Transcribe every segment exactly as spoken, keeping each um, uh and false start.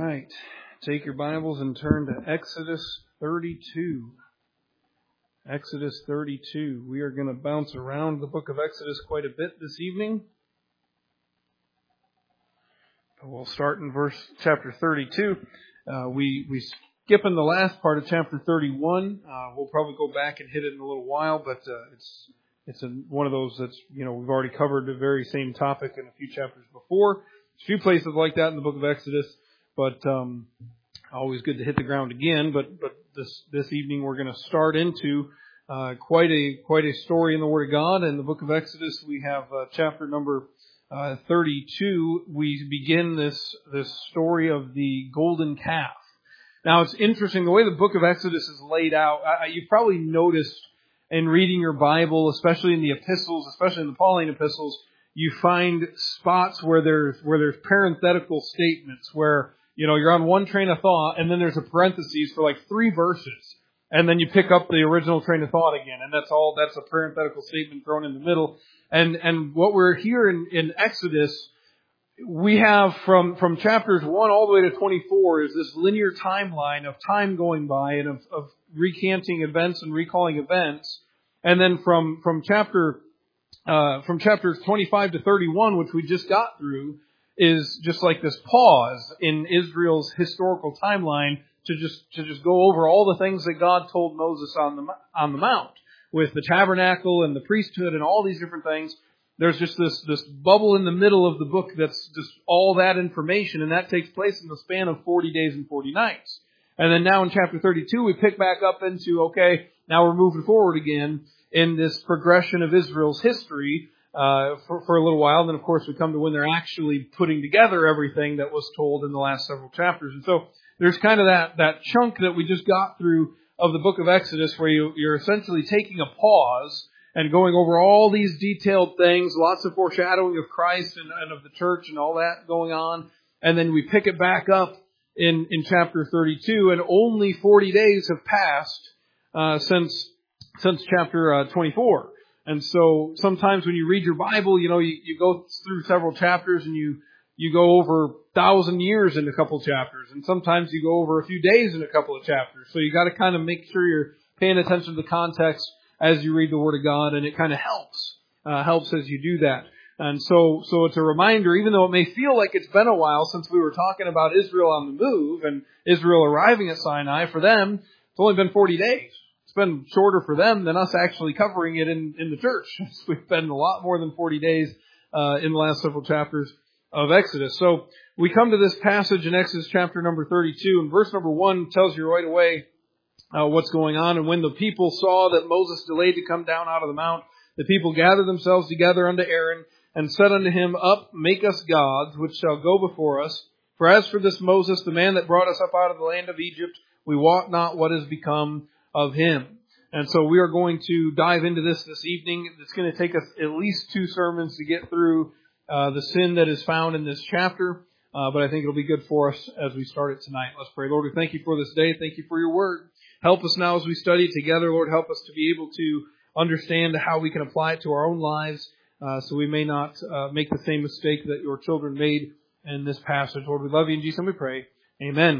right. Take your Bibles and turn to Exodus thirty-two. Exodus thirty-two. We are going to bounce around the book of Exodus quite a bit this evening. We'll start in verse chapter thirty-two. Uh, we we skip in the last part of chapter thirty-one. Uh, we'll probably go back and hit it in a little while, but uh, it's it's a, one of those that's, you know, we've already covered the very same topic in a few chapters before. There's a few places like that in the book of Exodus, but um, always good to hit the ground again. But but this this evening we're going to start into uh, quite a quite a story in the Word of God. In the book of Exodus, we have uh, chapter number Uh, thirty-two, we begin this this story of the golden calf. Now, it's interesting, the way the book of Exodus is laid out. I, you've probably noticed in reading your Bible, especially in the epistles, especially in the Pauline epistles, you find spots where there's where there's parenthetical statements where, you know, you're on one train of thought and then there's a parentheses for like three verses. And then you pick up the original train of thought again, and that's all. That's a parenthetical statement thrown in the middle. And and what we're here in, in Exodus, we have from from chapters one all the way to twenty-four is this linear timeline of time going by and of, of recanting events and recalling events. And then from from chapter uh, from chapters twenty-five to thirty-one, which we just got through, is just like this pause in Israel's historical timeline. To just to just go over all the things that God told Moses on the on the mount with the tabernacle and the priesthood and all these different things. There's just this this bubble in the middle of the book that's just all that information, and that takes place in the span of forty days and forty nights. And then now in chapter thirty-two, we pick back up into okay, now we're moving forward again in this progression of Israel's history uh, for for a little while. Then of course we come to when they're actually putting together everything that was told in the last several chapters, and so. There's kind of that, that chunk that we just got through of the book of Exodus where you, you're essentially taking a pause and going over all these detailed things, lots of foreshadowing of Christ and, and of the church and all that going on. And then we pick it back up in, in chapter thirty-two, and only forty days have passed uh, since since chapter uh, twenty-four. And so sometimes when you read your Bible, you know, you, you go through several chapters and you You go over a thousand years in a couple of chapters, and sometimes you go over a few days in a couple of chapters. So you got to kind of make sure you're paying attention to the context as you read the Word of God, and it kind of helps, uh, helps as you do that. And so, so it's a reminder, even though it may feel like it's been a while since we were talking about Israel on the move and Israel arriving at Sinai. For them, it's only been forty days. It's been shorter for them than us actually covering it in, in the church. We've been a lot more than forty days uh, in the last several chapters of Exodus. So we come to this passage in Exodus chapter number thirty-two, and verse number one tells you right away uh, what's going on. And when the people saw that Moses delayed to come down out of the mount, the people gathered themselves together unto Aaron and said unto him, Up, make us gods, which shall go before us. For as for this Moses, the man that brought us up out of the land of Egypt, we wot not what is become of him. And so we are going to dive into this this evening. It's going to take us at least two sermons to get through Uh, the sin that is found in this chapter, uh, but I think it'll be good for us as we start it tonight. Let's pray. Lord, we thank you for this day. Thank you for your word. Help us now as we study it together. Lord, help us to be able to understand how we can apply it to our own lives uh, so we may not uh, make the same mistake that your children made in this passage. Lord, we love you in Jesus' name we pray. Amen.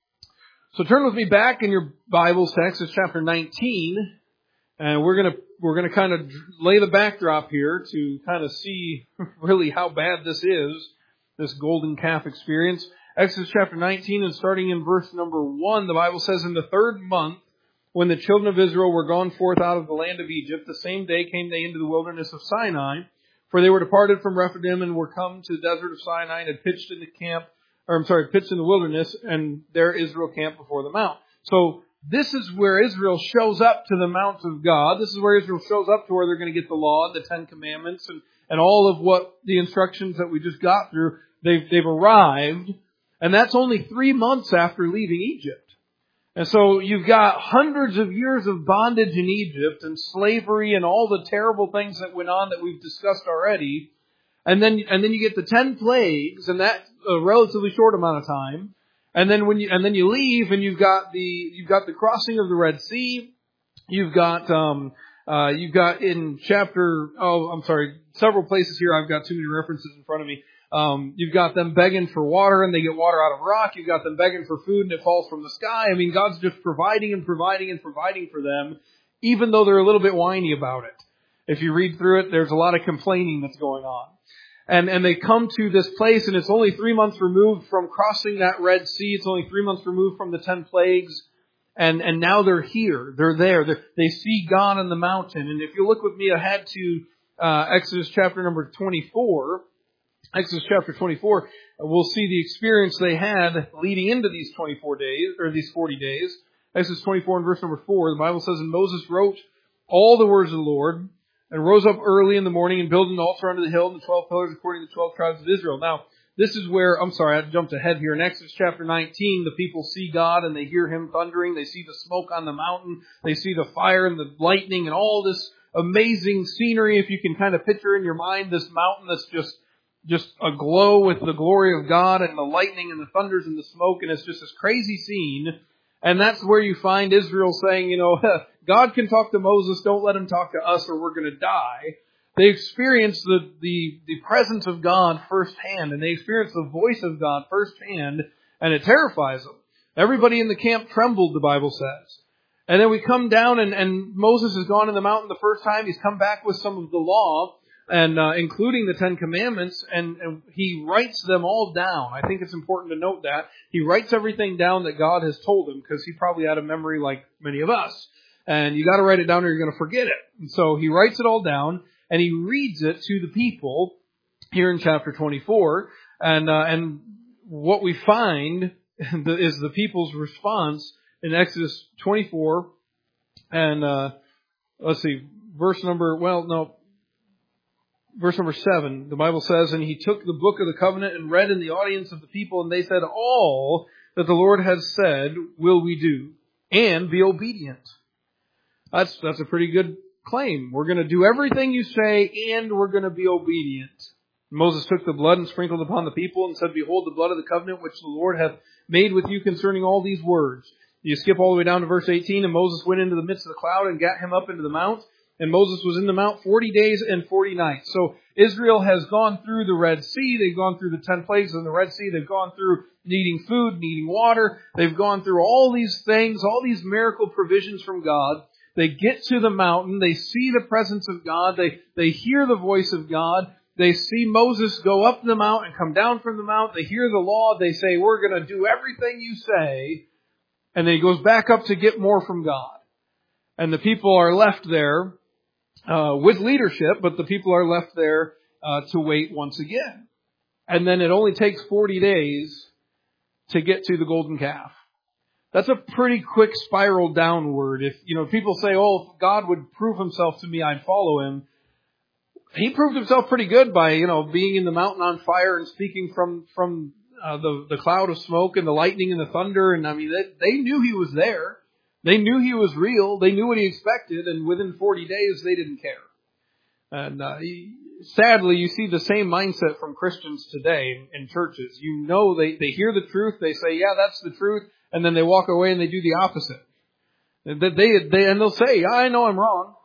So turn with me back in your Bibles to Exodus chapter nineteen. And we're going to we're going to kind of lay the backdrop here to kind of see really how bad this is, this golden calf experience. Exodus chapter nineteen, and starting in verse number one, the Bible says, In the third month, when the children of Israel were gone forth out of the land of Egypt, the same day came they into the wilderness of Sinai, for they were departed from Rephidim and were come to the desert of Sinai and had pitched in the camp, or I'm sorry, pitched in the wilderness, and there Israel camped before the mount. So this is where Israel shows up to the mount of God. This is where Israel shows up to where they're going to get the law, the Ten Commandments, and, and all of what the instructions that we just got through. They've, they've arrived, and that's only three months after leaving Egypt. And so you've got hundreds of years of bondage in Egypt and slavery and all the terrible things that went on that we've discussed already. And then, and then you get the ten plagues, and that's a relatively short amount of time. And then when you and then you leave, and you've got the you've got the crossing of the Red Sea. You've got um uh you've got in chapter oh I'm sorry several places here I've got too many references in front of me. Um, you've got them begging for water and they get water out of rock. You've got them begging for food and it falls from the sky. I mean, God's just providing and providing and providing for them, even though they're a little bit whiny about it. If you read through it, there's a lot of complaining that's going on. And, and they come to this place, and it's only three months removed from crossing that Red Sea. It's only three months removed from the ten plagues. And, and now they're here. They're there. They're, they see God on the mountain. And if you look with me ahead to uh, Exodus chapter number twenty-four, Exodus chapter twenty-four, we'll see the experience they had leading into these twenty-four days, or these forty days. Exodus twenty-four and verse number four, the Bible says, "And Moses wrote all the words of the Lord, and rose up early in the morning and built an altar under the hill and the twelve pillars according to the twelve tribes of Israel." Now, this is where, I'm sorry, I jumped ahead here. In Exodus chapter nineteen, the people see God and they hear Him thundering. They see the smoke on the mountain. They see the fire and the lightning and all this amazing scenery. If you can kind of picture in your mind this mountain that's just, just aglow with the glory of God and the lightning and the thunders and the smoke. And it's just this crazy scene. And that's where you find Israel saying, you know, God can talk to Moses, don't let Him talk to us or we're going to die. They experience the, the, the presence of God firsthand, and they experience the voice of God firsthand, and it terrifies them. Everybody in the camp trembled, the Bible says. And then we come down, and, and Moses has gone in the mountain the first time. He's come back with some of the law, and uh, including the Ten Commandments, and, and he writes them all down. I think it's important to note that. He writes everything down that God has told him, because he probably had a memory like many of us. And you got to write it down or you're going to forget it. And so he writes it all down, and he reads it to the people here in chapter twenty-four. And uh, and what we find is the people's response in Exodus twenty-four. And uh, let's see, verse number, well, no, verse number seven. The Bible says, "And he took the book of the covenant and read in the audience of the people, and they said, 'All that the Lord has said will we do, and be obedient.'" That's that's a pretty good claim. We're going to do everything you say, and we're going to be obedient. Moses took the blood and sprinkled upon the people and said, "Behold, the blood of the covenant which the Lord hath made with you concerning all these words." You skip all the way down to verse eighteen, "And Moses went into the midst of the cloud and gat him up into the mount. And Moses was in the mount forty days and forty nights." So Israel has gone through the Red Sea. They've gone through the ten plagues in the Red Sea. They've gone through needing food, needing water. They've gone through all these things, all these miracle provisions from God. They get to the mountain. They see the presence of God. They, they hear the voice of God. They see Moses go up the mount and come down from the mount. They hear the law. They say, "We're going to do everything you say." And then he goes back up to get more from God. And the people are left there uh, with leadership, but the people are left there uh, to wait once again. And then it only takes forty days to get to the golden calf. That's a pretty quick spiral downward. If, you know, people say, "Oh, if God would prove Himself to me, I'd follow Him." He proved Himself pretty good by, you know, being in the mountain on fire and speaking from, from uh, the, the cloud of smoke and the lightning and the thunder. And I mean, they, they knew He was there. They knew He was real. They knew what He expected. And within forty days, they didn't care. And uh, he, sadly, you see the same mindset from Christians today in, in churches. You know, they, they hear the truth. They say, "Yeah, that's the truth." And then they walk away and they do the opposite. They, they, they, and they'll say, "Yeah, I know I'm wrong."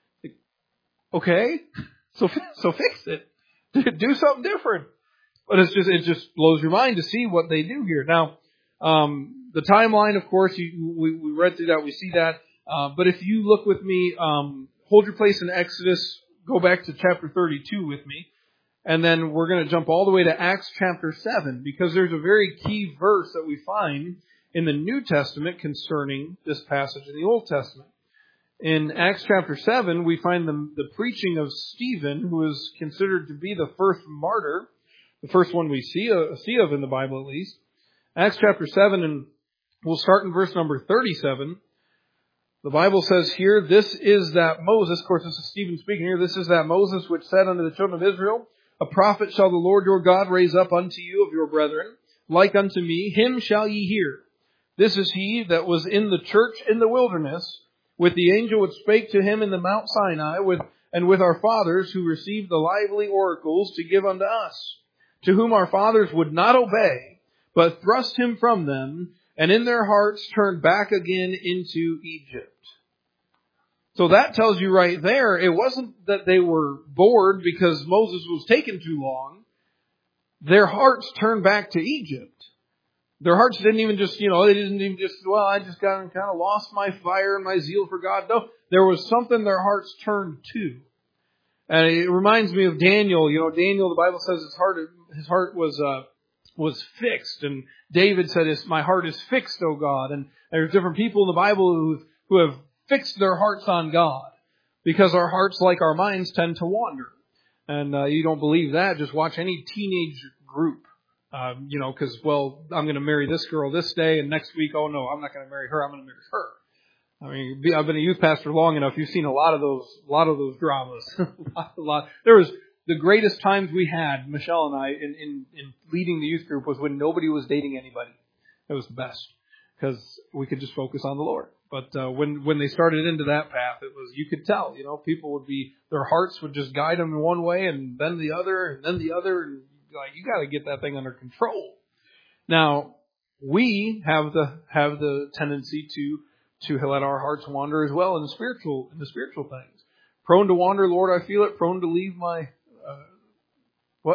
Okay, so so fix it. Do something different. But it's just it just blows your mind to see what they do here. Now, um, the timeline, of course, you, we, we read through that. We see that. Uh, but if you look with me, um, hold your place in Exodus. Go back to chapter thirty-two with me. And then we're going to jump all the way to Acts chapter seven, because there's a very key verse that we find in the New Testament concerning this passage in the Old Testament. In Acts chapter seven, we find the, the preaching of Stephen, who is considered to be the first martyr, the first one we see, uh, see of in the Bible at least. Acts chapter seven, and we'll start in verse number thirty-seven. The Bible says here, "This is that Moses," of course this is Stephen speaking here, "This is that Moses which said unto the children of Israel, 'A prophet shall the Lord your God raise up unto you of your brethren, like unto me, him shall ye hear. This is he that was in the church in the wilderness, with the angel which spake to him in the Mount Sinai, with and with our fathers who received the lively oracles to give unto us, to whom our fathers would not obey, but thrust him from them, and in their hearts turned back again into Egypt.'" So that tells you right there, it wasn't that they were bored because Moses was taking too long. their hearts turned back to Egypt. Their hearts didn't even just, you know, they didn't even just, well, I just got kind of lost my fire and my zeal for God. No, there was something their hearts turned to. And it reminds me of Daniel. You know, Daniel, the Bible says his heart, his heart was, uh, was fixed. And David said, my heart is fixed, O God. And there's different people in the Bible who, who have fixed their hearts on God. Because our hearts, like our minds, tend to wander. And uh, you don't believe that, just watch any teenage group. Um, you know, because, well, I'm going to marry this girl this day, and next week, oh no, I'm not going to marry her, I'm going to marry her. I mean, I've been a youth pastor long enough. You've seen a lot of those, a lot of those dramas. a lot, a lot. There was the greatest times we had, Michelle and I, in, in, in leading the youth group was when nobody was dating anybody. It was the best because we could just focus on the Lord. But uh, when when they started into that path, it was, you could tell, you know, people would be, their hearts would just guide them in one way and then the other and then the other. And like, you got to get that thing under control. Now, we have the have the tendency to to let our hearts wander as well in the spiritual in the spiritual things. Prone to wander, Lord, I feel it. Prone to leave my uh, what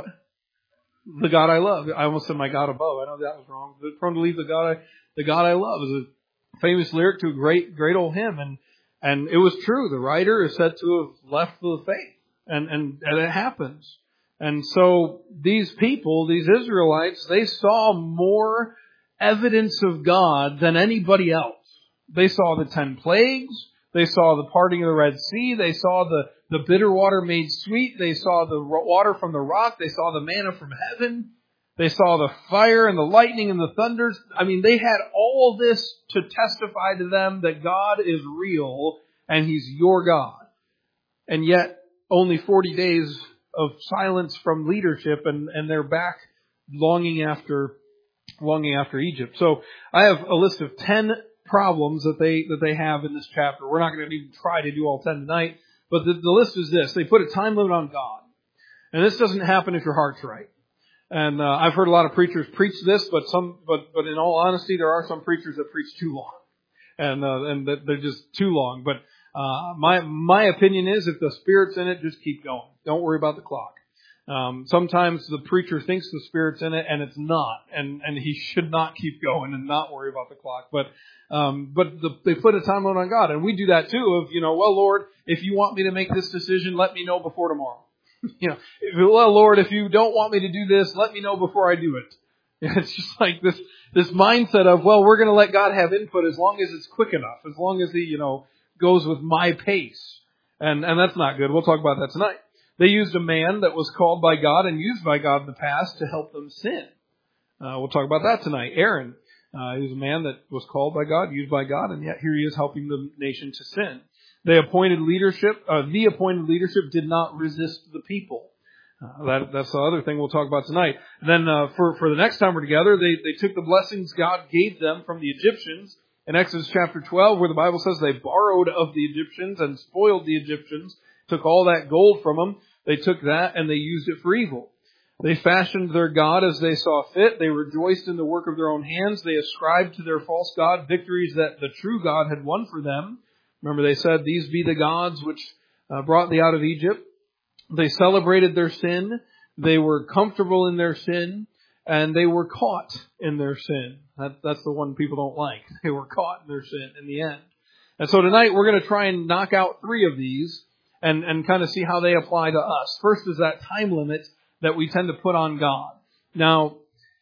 the God I love. I almost said my God above. I know that was wrong. But prone to leave the God I the God I love is a famous lyric to a great great old hymn, and and it was true. The writer is said to have left the faith, and and, and it happens. And so these people, these Israelites, they saw more evidence of God than anybody else. They saw the ten plagues. They saw the parting of the Red Sea. They saw the, the bitter water made sweet. They saw the water from the rock. They saw the manna from heaven. They saw the fire and the lightning and the thunders. I mean, they had all this to testify to them that God is real and He's your God. And yet, only forty days of silence from leadership, and, and they're back longing after, longing after Egypt. So I have a list of ten problems that they, that they have in this chapter. We're not going to even try to do all ten tonight, but the, the list is this. They put a time limit on God. And this doesn't happen if your heart's right. And, uh, I've heard a lot of preachers preach this, but some, but, but in all honesty, there are some preachers that preach too long. And, uh, and that they're just too long. But, uh, my, my opinion is if the Spirit's in it, just keep going. Don't worry about the clock. Um, sometimes the preacher thinks the Spirit's in it and it's not, and, and he should not keep going and not worry about the clock. But, um, but the, they put a time limit on God, and we do that too. Of, you know, well, Lord, if you want me to make this decision, let me know before tomorrow. you know, if, well, Lord, if you don't want me to do this, let me know before I do it. It's just like this, this mindset of, well, we're going to let God have input as long as it's quick enough, as long as He, you know, goes with my pace. And, and that's not good. We'll talk about that tonight. They used a man that was called by God and used by God in the past to help them sin. Uh, we'll talk about that tonight. Aaron, uh, he was a man that was called by God, used by God, and yet here he is helping the nation to sin. They appointed leadership. Uh, the appointed leadership did not resist the people. Uh, that, that's the other thing we'll talk about tonight. And then uh, for, for the next time we're together, they, they took the blessings God gave them from the Egyptians in Exodus chapter twelve, where the Bible says they borrowed of the Egyptians and spoiled the Egyptians, took all that gold from them. They took that and they used it for evil. They fashioned their God as they saw fit. They rejoiced in the work of their own hands. They ascribed to their false god victories that the true God had won for them. Remember, they said, these be the gods which uh, brought thee out of Egypt. They celebrated their sin. They were comfortable in their sin. And they were caught in their sin. That, that's the one people don't like. They were caught in their sin in the end. And so tonight we're going to try and knock out three of these and, and kind of see how they apply to us. First is that time limit that we tend to put on God. Now,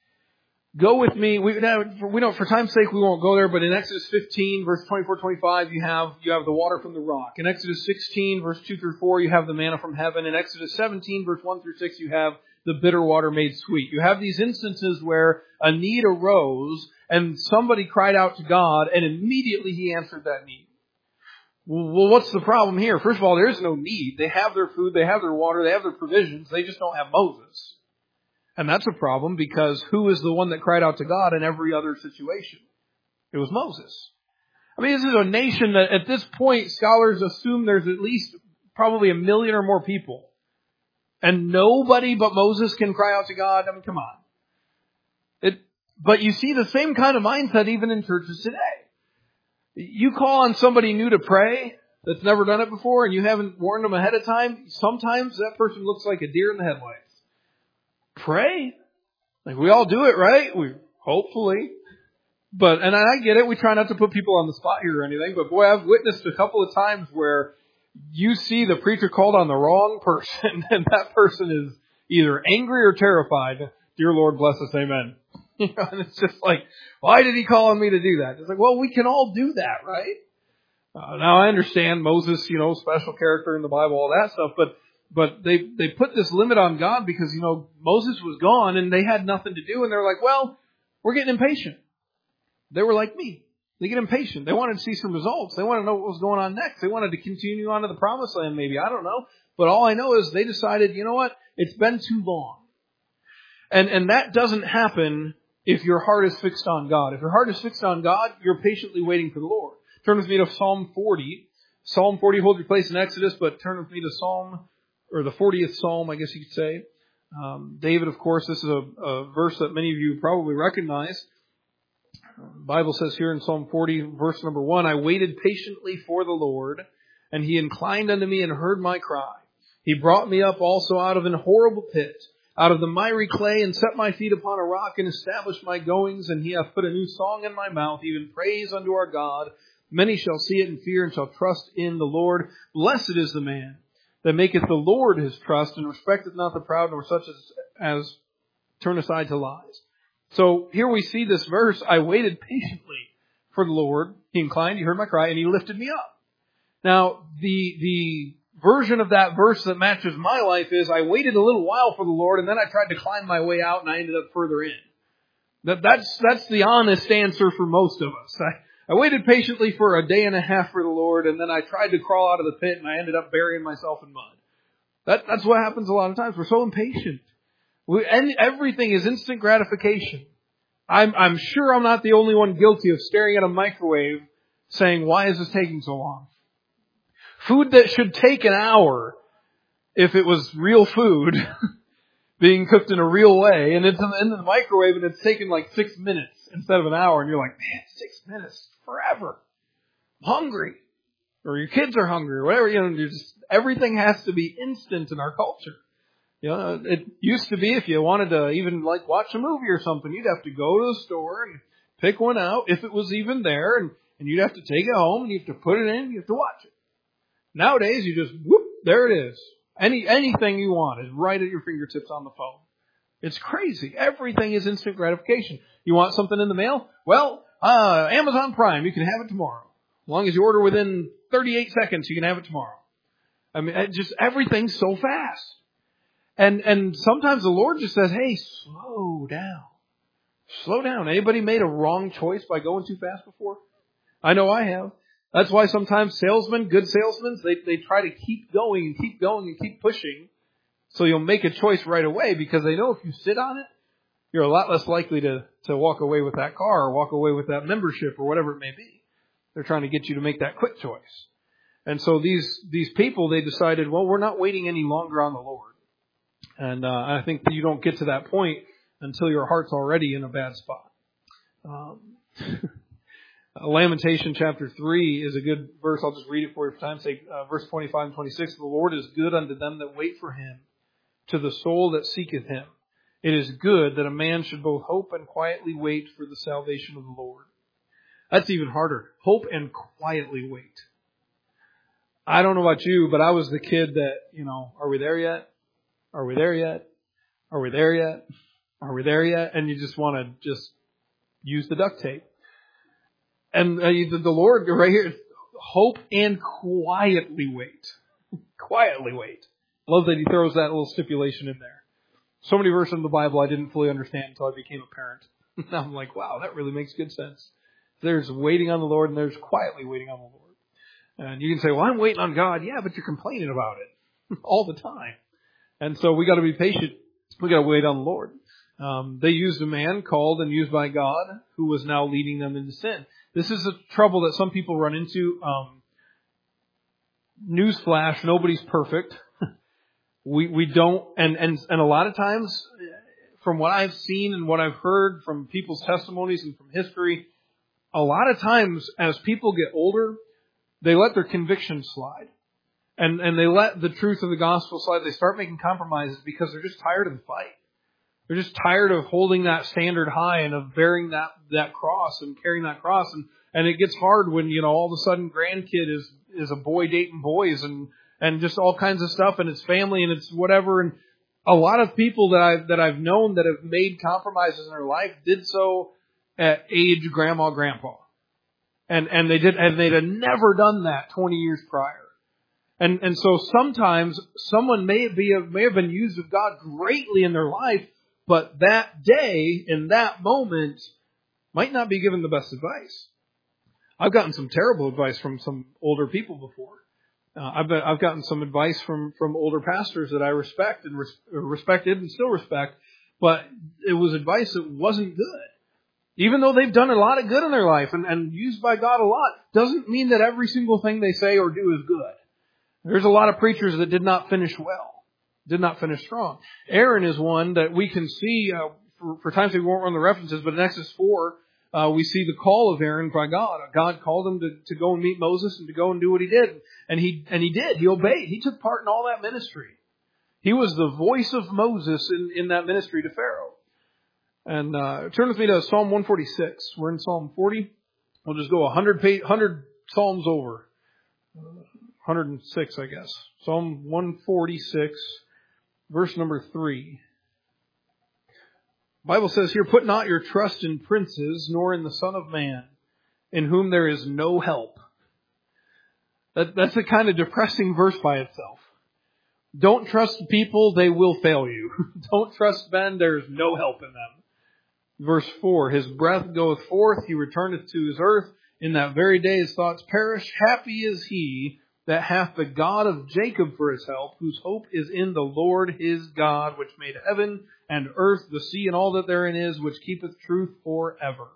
go with me. We, we don't, for time's sake, we won't go there, but in Exodus fifteen, verse twenty-four, twenty-five, you have, you have the water from the rock. In Exodus sixteen, verse two through four, you have the manna from heaven. In Exodus seventeen, verse one through six, you have the bitter water made sweet. You have these instances where a need arose and somebody cried out to God and immediately He answered that need. Well, what's the problem here? First of all, there is no need. They have their food, they have their water, they have their provisions. They just don't have Moses. And that's a problem because who is the one that cried out to God in every other situation? It was Moses. I mean, this is a nation that at this point, scholars assume there's at least probably a million or more people. And nobody but Moses can cry out to God. I mean, come on. It, but you see the same kind of mindset even in churches today. You call on somebody new to pray that's never done it before and you haven't warned them ahead of time. Sometimes that person looks like a deer in the headlights. Pray? Like, we all do it, right? We hopefully. But, and I get it, we try not to put people on the spot here or anything, but boy, I've witnessed a couple of times where you see the preacher called on the wrong person, and that person is either angry or terrified. Dear Lord, bless us, amen. You know, and it's just like, why did he call on me to do that? It's like, well, we can all do that, right? Uh, now I understand Moses, you know, special character in the Bible, all that stuff, but but they they put this limit on God because, you know, Moses was gone and they had nothing to do, and they're like, well, we're getting impatient. They were like me. They get impatient. They wanted to see some results. They wanted to know what was going on next. They wanted to continue on to the promised land, maybe. I don't know. But all I know is they decided, you know what? It's been too long. And and that doesn't happen if your heart is fixed on God. If your heart is fixed on God, you're patiently waiting for the Lord. Turn with me to Psalm forty. Psalm forty holds your place in Exodus, but turn with me to Psalm, or the fortieth Psalm, I guess you could say. Um, David, of course, this is a, a verse that many of you probably recognize. The Bible says here in Psalm forty, verse number one, I waited patiently for the Lord, and he inclined unto me and heard my cry. He brought me up also out of an horrible pit, out of the miry clay, and set my feet upon a rock, and established my goings, and he hath put a new song in my mouth, even praise unto our God. Many shall see it and fear, and shall trust in the Lord. Blessed is the man that maketh the Lord his trust, and respecteth not the proud, nor such as, as turn aside to lies. So here we see this verse, I waited patiently for the Lord. He inclined, he heard my cry, and he lifted me up. Now, the the version of that verse that matches my life is, I waited a little while for the Lord, and then I tried to climb my way out, and I ended up further in. That, that's that's the honest answer for most of us. I, I waited patiently for a day and a half for the Lord, and then I tried to crawl out of the pit, and I ended up burying myself in mud. That, that's what happens a lot of times. We're so impatient. We, and everything is instant gratification. I'm, I'm sure I'm not the only one guilty of staring at a microwave saying, why is this taking so long? Food that should take an hour, if it was real food, being cooked in a real way, and it's in the, in the microwave and it's taking like six minutes instead of an hour, and you're like, man, six minutes, forever. I'm hungry. Or your kids are hungry, or whatever, you know, you're just, everything has to be instant in our culture. You know, it used to be if you wanted to even like watch a movie or something, you'd have to go to the store and pick one out if it was even there, and, and you'd have to take it home and you have to put it in, you have to watch it. Nowadays, you just, whoop, there it is. Any anything you want is right at your fingertips on the phone. It's crazy. Everything is instant gratification. You want something in the mail? Well, uh, Amazon Prime, you can have it tomorrow. As long as you order within thirty-eight seconds, you can have it tomorrow. I mean, it just everything's so fast. And and sometimes the Lord just says, hey, slow down. Slow down. Anybody made a wrong choice by going too fast before? I know I have. That's why sometimes salesmen, good salesmen, they, they try to keep going and keep going and keep pushing so you'll make a choice right away, because they know if you sit on it, you're a lot less likely to, to walk away with that car or walk away with that membership or whatever it may be. They're trying to get you to make that quick choice. And so these these people, they decided, well, we're not waiting any longer on the Lord. And uh, I think that you don't get to that point until your heart's already in a bad spot. Um, Lamentation chapter three is a good verse. I'll just read it for you for time's sake. Uh, verse twenty-five and twenty-six. The Lord is good unto them that wait for him, to the soul that seeketh him. It is good that a man should both hope and quietly wait for the salvation of the Lord. That's even harder. Hope and quietly wait. I don't know about you, but I was the kid that, you know, are we there yet? Are we there yet? Are we there yet? Are we there yet? And you just want to just use the duct tape. And uh, the Lord right here, hope and quietly wait. Quietly wait. Love that he throws that little stipulation in there. So many verses in the Bible I didn't fully understand until I became a parent. Now I'm like, wow, that really makes good sense. There's waiting on the Lord and there's quietly waiting on the Lord. And you can say, well, I'm waiting on God. Yeah, but you're complaining about it all the time. And so we got to be patient. We got to wait on the Lord. Um, they used a man called and used by God who was now leading them into sin. This is a trouble that some people run into. Um, newsflash, nobody's perfect. we we don't, and, and, and a lot of times, from what I've seen and what I've heard from people's testimonies and from history, a lot of times as people get older, they let their convictions slide. And and they let the truth of the gospel slide. They start making compromises because they're just tired of the fight. They're just tired of holding that standard high and of bearing that, that cross and carrying that cross. And, and it gets hard when, you know, all of a sudden grandkid is, is a boy dating boys and, and just all kinds of stuff, and it's family and it's whatever. And a lot of people that I've, that I've known that have made compromises in their life did so at age grandma, grandpa. And, and they did, and they'd have never done that twenty years prior. And, and so sometimes someone may be, may have been used of God greatly in their life, but that day, in that moment, might not be given the best advice. I've gotten some terrible advice from some older people before. Uh, I've been, I've gotten some advice from, from older pastors that I respect and res, respected and still respect, but it was advice that wasn't good. Even though they've done a lot of good in their life and, and used by God a lot, doesn't mean that every single thing they say or do is good. There's a lot of preachers that did not finish well. Did not finish strong. Aaron is one that we can see, uh, for, for times we won't run the references, but in Exodus four, uh, we see the call of Aaron by God. God called him to, to go and meet Moses and to go and do what he did. And he, and he did. He obeyed. He took part in all that ministry. He was the voice of Moses in, in that ministry to Pharaoh. And, uh, turn with me to Psalm one forty-six. We're in Psalm forty. We'll just go one hundred page, one hundred Psalms over. one hundred six, I guess. Psalm one forty-six. Verse number three. The Bible says here, "Put not your trust in princes, nor in the Son of Man, in whom there is no help." That, that's a kind of depressing verse by itself. Don't trust people, they will fail you. Don't trust men, there is no help in them. Verse four, "His breath goeth forth, he returneth to his earth. In that very day his thoughts perish. Happy is he that hath the God of Jacob for his help, whose hope is in the Lord his God, which made heaven and earth, the sea, and all that therein is, which keepeth truth forever."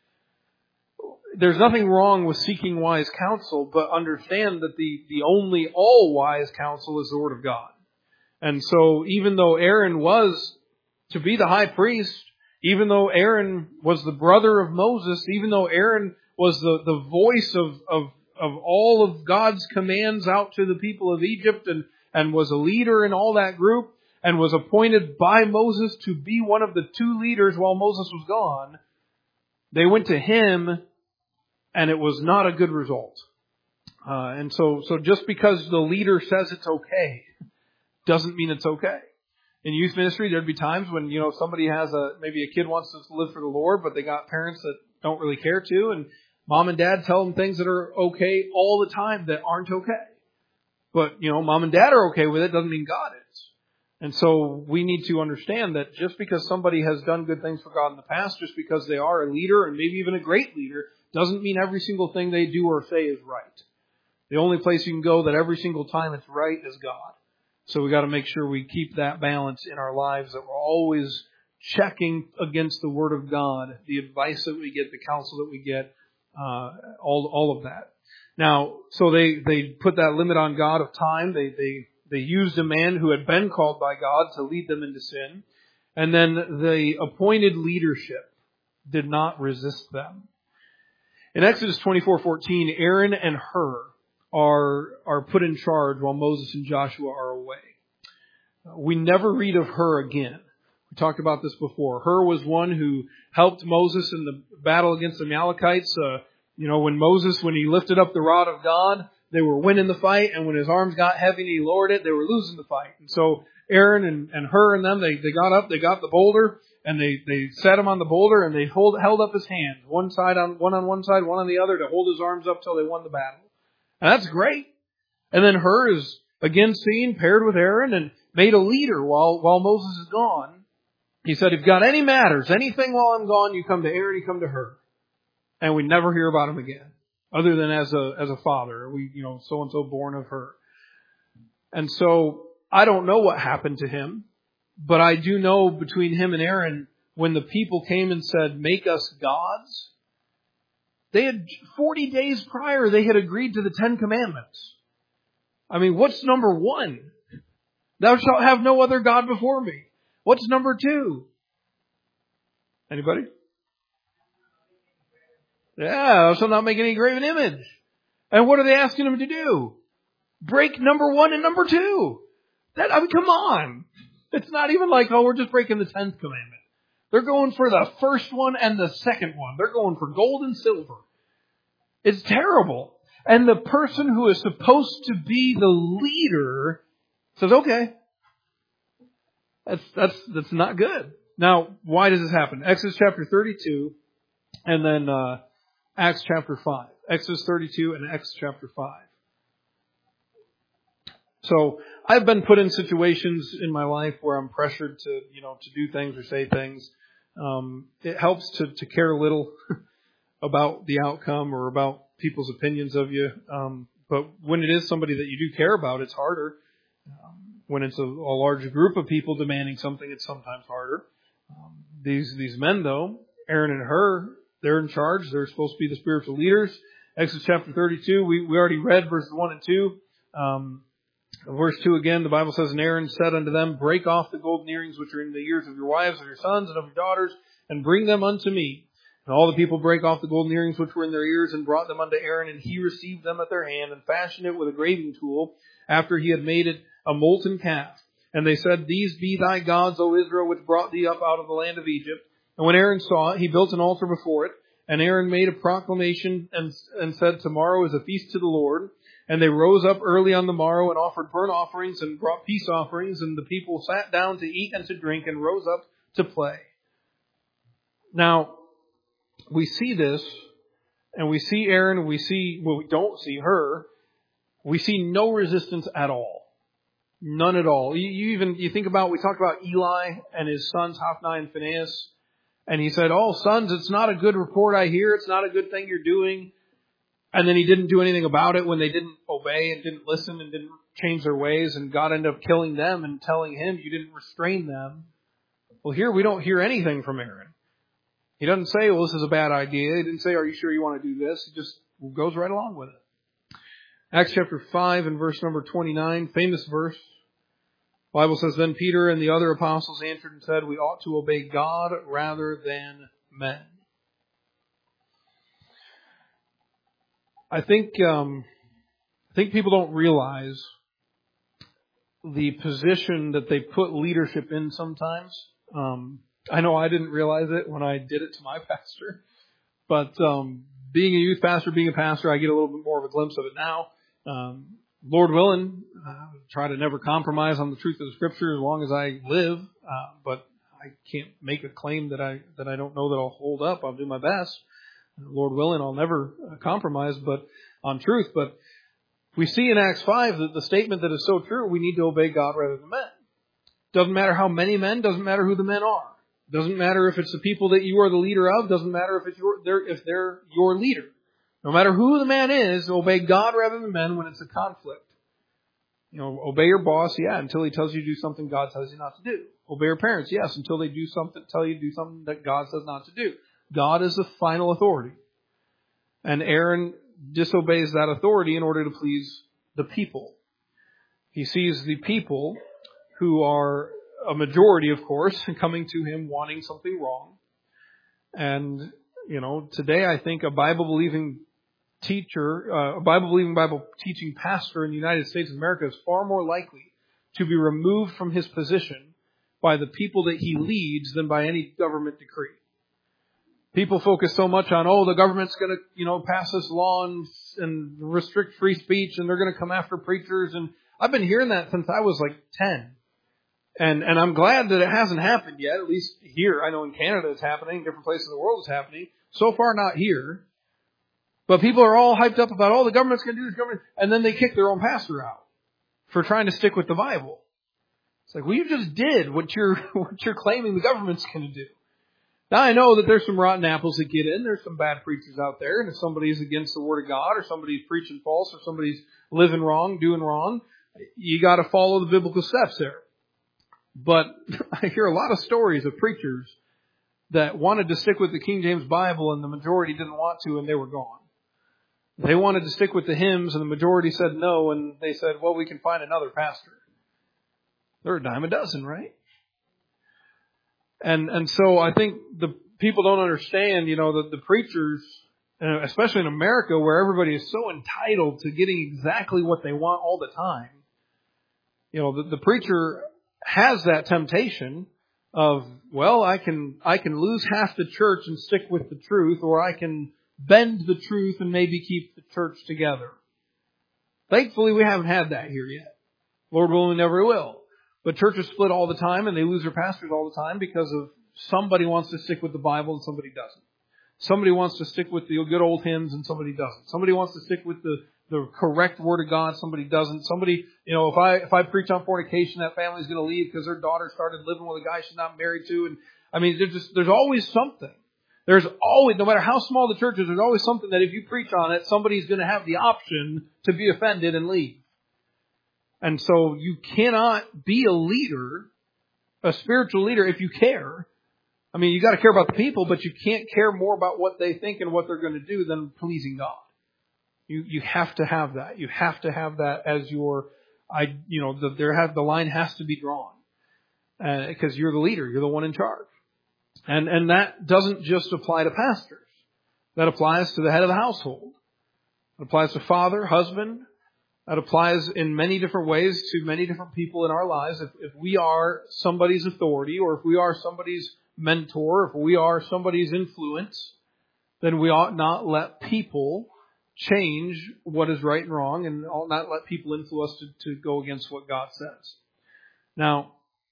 There's nothing wrong with seeking wise counsel, but understand that the, the only all-wise counsel is the Word of God. And so even though Aaron was to be the high priest, even though Aaron was the brother of Moses, even though Aaron was the, the voice of, of of all of God's commands out to the people of Egypt and, and was a leader in all that group and was appointed by Moses to be one of the two leaders while Moses was gone, they went to him and it was not a good result. Uh, and so, so just because the leader says it's okay doesn't mean it's okay. In youth ministry, there'd be times when, you know, somebody has a, maybe a kid wants to live for the Lord, but they got parents that don't really care to, and mom and dad tell them things that are okay all the time that aren't okay. But, you know, mom and dad are okay with it doesn't mean God is. And so we need to understand that just because somebody has done good things for God in the past, just because they are a leader and maybe even a great leader, doesn't mean every single thing they do or say is right. The only place you can go that every single time it's right is God. So we got to make sure we keep that balance in our lives, that we're always checking against the Word of God, the advice that we get, the counsel that we get, Uh, all, all of that. Now, so they, they put that limit on God of time. They, they, they used a man who had been called by God to lead them into sin. And then the appointed leadership did not resist them. In Exodus twenty-four fourteen, Aaron and Hur are, are put in charge while Moses and Joshua are away. We never read of Hur again. We talked about this before. Hur was one who helped Moses in the battle against the Amalekites. Uh, you know, when Moses, when he lifted up the rod of God, they were winning the fight. And when his arms got heavy and he lowered it, they were losing the fight. And so Aaron and, and Hur and them, they, they got up, they got the boulder, and they, they set him on the boulder, and they hold, held up his hands, one side on, one on one side, one on the other, to hold his arms up till they won the battle. And that's great. And then Hur is again seen paired with Aaron and made a leader while, while Moses is gone. He said, "If you've got any matters, anything while I'm gone, you come to Aaron, you come to Hur." And we never hear about him again, other than as a as a father. We, you know, so and so born of Hur. And so I don't know what happened to him, but I do know between him and Aaron, when the people came and said, "Make us gods," they had forty days prior they had agreed to the Ten Commandments. I mean, what's number one? "Thou shalt have no other god before me." What's number two? Anybody? Yeah, thou shalt not make any graven image. And what are they asking him to do? Break number one and number two. That, I mean, come on. It's not even like, oh, we're just breaking the tenth commandment. They're going for the first one and the second one. They're going for gold and silver. It's terrible. And the person who is supposed to be the leader says, okay, that's, that's, that's not good. Now, why does this happen? Exodus chapter thirty-two and then uh, Acts chapter five. Exodus thirty-two and Acts chapter five. So I've been put in situations in my life where I'm pressured to, you know, to do things or say things. Um, it helps to, to care little about the outcome or about people's opinions of you. Um, but when it is somebody that you do care about, it's harder. Um, when it's a, a large group of people demanding something, it's sometimes harder. Um, these these men, though, Aaron and Hur, they're in charge. They're supposed to be the spiritual leaders. Exodus chapter thirty-two, we, we already read verses one and two. Um, verse two again, the Bible says, and Aaron said unto them, break off the golden earrings which are in the ears of your wives, of your sons, and of your daughters, and bring them unto me. And all the people brake off the golden earrings which were in their ears, and brought them unto Aaron, and he received them at their hand, and fashioned it with a graving tool, after he had made it a molten calf. And they said, these be thy gods, O Israel, which brought thee up out of the land of Egypt. And when Aaron saw it, he built an altar before it. And Aaron made a proclamation and, and said, tomorrow is a feast to the Lord. And they rose up early on the morrow and offered burnt offerings and brought peace offerings. And the people sat down to eat and to drink and rose up to play. Now, we see this, and we see Aaron, we see, well, we don't see her. We see no resistance at all. None at all. You, you even, you think about, we talked about Eli and his sons, Hophni and Phinehas. And he said, oh, sons, it's not a good report I hear. It's not a good thing you're doing. And then he didn't do anything about it when they didn't obey and didn't listen and didn't change their ways. And God ended up killing them and telling him, you didn't restrain them. Well, here we don't hear anything from Aaron. He doesn't say, well, this is a bad idea. He didn't say, are you sure you want to do this? He just goes right along with it. Acts chapter five and verse number twenty-nine, famous verse. The Bible says, then Peter and the other apostles answered and said, we ought to obey God rather than men. I think, um, I think people don't realize the position that they put leadership in sometimes. Um, I know I didn't realize it when I did it to my pastor, but um, being a youth pastor, being a pastor, I get a little bit more of a glimpse of it now. Um, Lord willing, I try to never compromise on the truth of the Scripture as long as I live, uh, but I can't make a claim that I that I don't know that I'll hold up. I'll do my best. Lord willing, I'll never compromise, but on truth. But we see in Acts five that the statement that is so true: we need to obey God rather than men. Doesn't matter how many men. Doesn't matter who the men are. Doesn't matter if it's the people that you are the leader of. Doesn't matter if it's your they're, if they're your leader. No matter who the man is, obey God rather than men when it's a conflict. You know, obey your boss, yeah, until he tells you to do something God tells you not to do. Obey your parents, yes, until they do something, tell you to do something that God says not to do. God is the final authority. And Aaron disobeys that authority in order to please the people. He sees the people, who are a majority, of course, coming to him wanting something wrong. And, you know, today I think a Bible-believing teacher, uh, a Bible-believing, Bible-teaching pastor in the United States of America is far more likely to be removed from his position by the people that he leads than by any government decree. People focus so much on, oh, the government's going to, you know, pass this law and, and restrict free speech, and they're going to come after preachers. And I've been hearing that since I was like ten. And and I'm glad that it hasn't happened yet, at least here. I know in Canada it's happening, different places in the world it's happening. So far not here. But people are all hyped up about, oh, the government's going to do this, government, and then they kick their own pastor out for trying to stick with the Bible. It's like, well, you just did what you're what you're claiming the government's going to do. Now, I know that there's some rotten apples that get in. There's some bad preachers out there. And if somebody's against the Word of God, or somebody's preaching false, or somebody's living wrong, doing wrong, you got to follow the biblical steps there. But I hear a lot of stories of preachers that wanted to stick with the King James Bible and the majority didn't want to, and they were gone. They wanted to stick with the hymns and the majority said no, and they said, well, we can find another pastor. They're a dime a dozen, right? And and so I think the people don't understand, you know, that the preachers, especially in America where everybody is so entitled to getting exactly what they want all the time. You know, the, the preacher has that temptation of, well, I can I can lose half the church and stick with the truth, or I can bend the truth and maybe keep the church together. Thankfully, we haven't had that here yet. Lord willing, never will. But churches split all the time, and they lose their pastors all the time because of somebody wants to stick with the Bible and somebody doesn't. Somebody wants to stick with the good old hymns and somebody doesn't. Somebody wants to stick with the, the correct Word of God, somebody doesn't. Somebody, you know, if I if I preach on fornication, that family's going to leave because their daughter started living with a guy she's not married to. And I mean, there's just there's always something. There's always, no matter how small the church is, there's always something that if you preach on it, somebody's going to have the option to be offended and leave. And so you cannot be a leader, a spiritual leader, if you care. I mean, you got to care about the people, but you can't care more about what they think and what they're going to do than pleasing God. You you have to have that. You have to have that as your, I you know, the, there have the line has to be drawn because uh, you're the leader, you're the one in charge, and and that doesn't just apply to pastors. That applies to the head of the household. It applies to father, husband. That applies in many different ways to many different people in our lives. If, if we are somebody's authority, or if we are somebody's mentor, if we are somebody's influence, then we ought not let people change what is right and wrong, and ought not let people influence us to, to go against what God says. Now,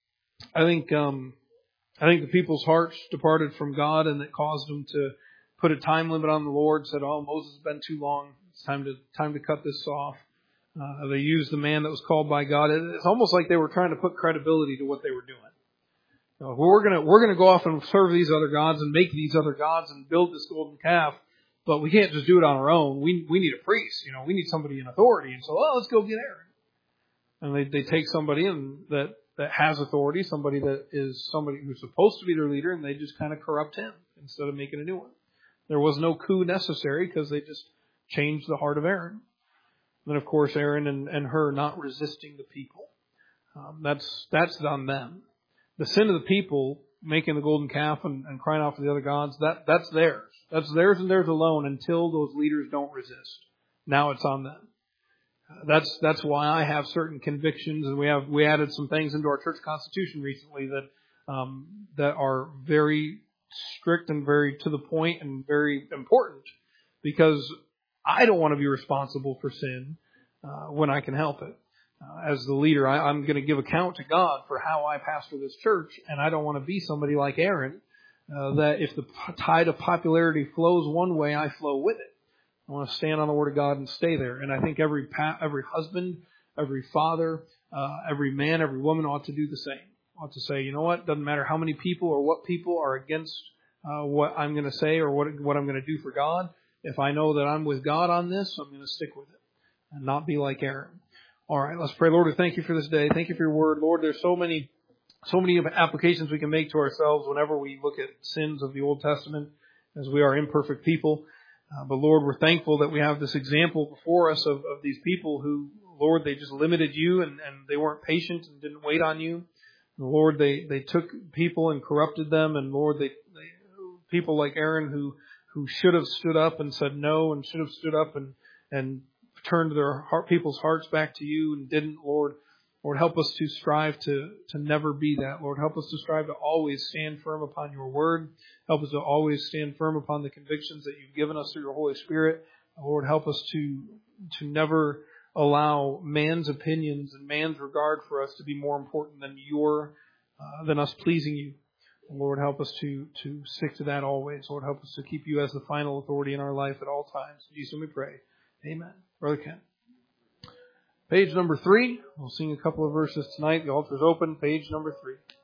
I think um, I think the people's hearts departed from God, and it caused them to put a time limit on the Lord. Said, "Oh, Moses has been too long. It's time to time to cut this off." Uh, they used the man that was called by God. It's almost like they were trying to put credibility to what they were doing. You know, we're gonna we're gonna go off and serve these other gods and make these other gods and build this golden calf, but we can't just do it on our own. We we need a priest. You know, we need somebody in authority. And so, oh, let's go get Aaron. And they they take somebody in that that has authority, somebody that is somebody who's supposed to be their leader, and they just kind of corrupt him instead of making a new one. There was no coup necessary because they just changed the heart of Aaron. And of course, Aaron and, and her not resisting the people. Um, that's that's on them. The sin of the people making the golden calf and, and crying out for the other gods, that that's theirs. That's theirs and theirs alone until those leaders don't resist. Now it's on them. Uh, that's that's why I have certain convictions, and we have we added some things into our church constitution recently that um, that are very strict and very to the point and very important, because I don't want to be responsible for sin uh, when I can help it. Uh, as the leader, I, I'm going to give account to God for how I pastor this church, and I don't want to be somebody like Aaron, uh, that if the tide of popularity flows one way, I flow with it. I want to stand on the Word of God and stay there. And I think every pa- every husband, every father, uh, every man, every woman ought to do the same. Ought to say, you know what, doesn't matter how many people or what people are against uh, what I'm going to say or what what I'm going to do for God. If I know that I'm with God on this, I'm going to stick with it and not be like Aaron. All right, let's pray. Lord, we thank you for this day. Thank you for your word. Lord, there's so many, so many applications we can make to ourselves whenever we look at sins of the Old Testament, as we are imperfect people. Uh, but Lord, we're thankful that we have this example before us of, of these people who, Lord, they just limited you and, and they weren't patient and didn't wait on you. And Lord, they, they took people and corrupted them. And Lord, they, they people like Aaron who who should have stood up and said no, and should have stood up and, and turned their heart, people's hearts back to you and didn't, Lord. Lord, help us to strive to, to never be that. Lord, help us to strive to always stand firm upon your word. Help us to always stand firm upon the convictions that you've given us through your Holy Spirit. Lord, help us to, to never allow man's opinions and man's regard for us to be more important than your, uh, than us pleasing you. Lord, help us to, to stick to that always. Lord, help us to keep you as the final authority in our life at all times. In Jesus' name we pray. Amen. Brother Ken. Page number three. We'll sing a couple of verses tonight. The altar's open. Page number three.